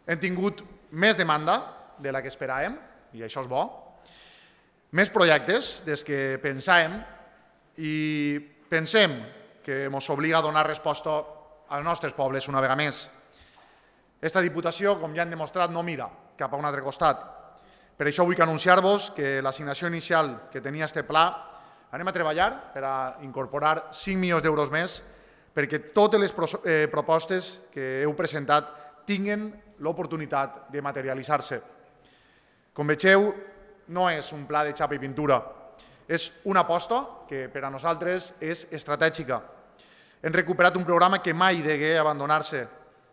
Hem tingut més demanda de la que esperàvem, i això és bo, més projectes des que pensàvem i pensem que ens obliga a donar resposta als nostres pobles una vegada més. Esta Diputació, com ja hem demostrat, no mira cap a un altre costat. Per això vull anunciar-vos que l'assignació inicial que tenia este pla anem a treballar per a incorporar 5 milions d'euros més perquè totes les propostes que heu presentat tinguin l'oportunitat de materialitzar-se. Com vegeu, no és un pla de xapa i pintura, és una aposta que per a nosaltres és estratègica. Hem recuperat un programa que mai degué abandonar-se,